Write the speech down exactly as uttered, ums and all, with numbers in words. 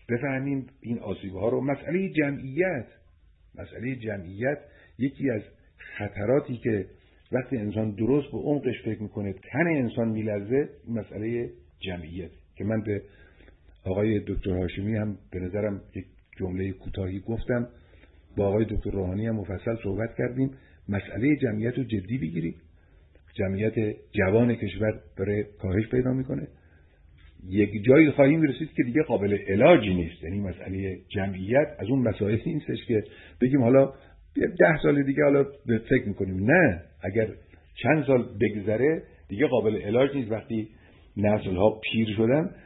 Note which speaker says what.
Speaker 1: بفهمیم این آسیب‌ها رو. مسئله جمعیت مسئله جمعیت یکی از خطراتی که وقتی انسان درست به عمقش فکر میکنه تن انسان میلرزه، مسئله جمعیت که من به آقای دکتر هاشمی هم به نظرم یک جمله کوتاهی گفتم، با آقای دکتر روحانی هم مفصل صحبت کردیم. مسئله جمعیت رو جدی بگیرید. جمعیت جوان کشور داره کاهش پیدا میکنه. یک جایی خواهیم رسید که دیگه قابل علاجی نیست. یعنی مسئله جمعیت از اون مسائلی نیستش که بگیم حالا ده سال دیگه حالا به فکر میکنیم. نه، اگر چند سال بگذره دیگه قابل علاج نیست. وقتی نسل‌ها پیر شدن